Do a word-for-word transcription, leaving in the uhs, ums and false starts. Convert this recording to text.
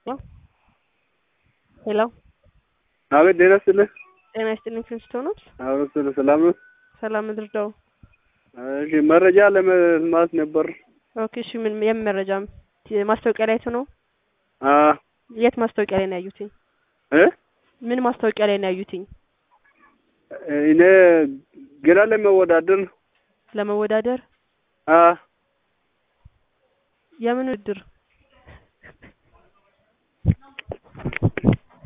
Hello? Hello? አቤት ጤና ይስጥልኝ። ጤና ይስጥልኝ ፍንስቶኖስ አቤት ስለ ሰላም ነው። ሰላም ምድርዳው። እሺ መረጃ ለመስማት ነበር። ኦኬ እሺ ምን የምን መረጃ ማስታወቂያ ላይ ነው? አ የት ማስታወቂያ ላይ ነው ያዩትኝ? እ ምን ማስታወቂያ ላይ ነው ያዩትኝ? እኔ ገና ለመወዳደር ለመወዳደር አ የምን ውድድር?